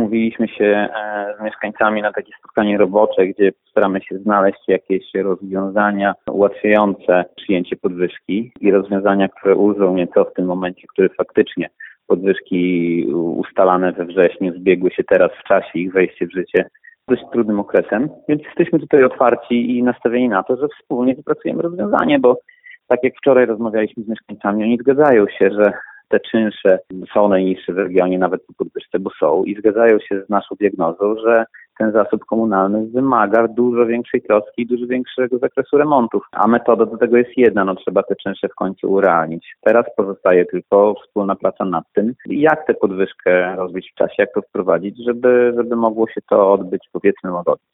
umówiliśmy się z mieszkańcami na takie spotkanie robocze, gdzie staramy się znaleźć jakieś rozwiązania ułatwiające przyjęcie podwyżki i rozwiązania, które ulżą nieco w tym momencie, który faktycznie podwyżki ustalane we wrześniu zbiegły się teraz w czasie ich wejście w życie dość trudnym okresem, więc jesteśmy tutaj otwarci i nastawieni na to, że wspólnie wypracujemy rozwiązanie, bo tak jak wczoraj rozmawialiśmy z mieszkańcami, oni zgadzają się, że te czynsze są najniższe w regionie, nawet po podwyżce, bo są i zgadzają się z naszą diagnozą, że ten zasób komunalny wymaga dużo większej troski i dużo większego zakresu remontów. A metoda do tego jest jedna, trzeba te czynsze w końcu urealnić. Teraz pozostaje tylko wspólna praca nad tym, jak tę podwyżkę rozbić w czasie, jak to wprowadzić, żeby mogło się to odbyć powiedzmy łagodnie.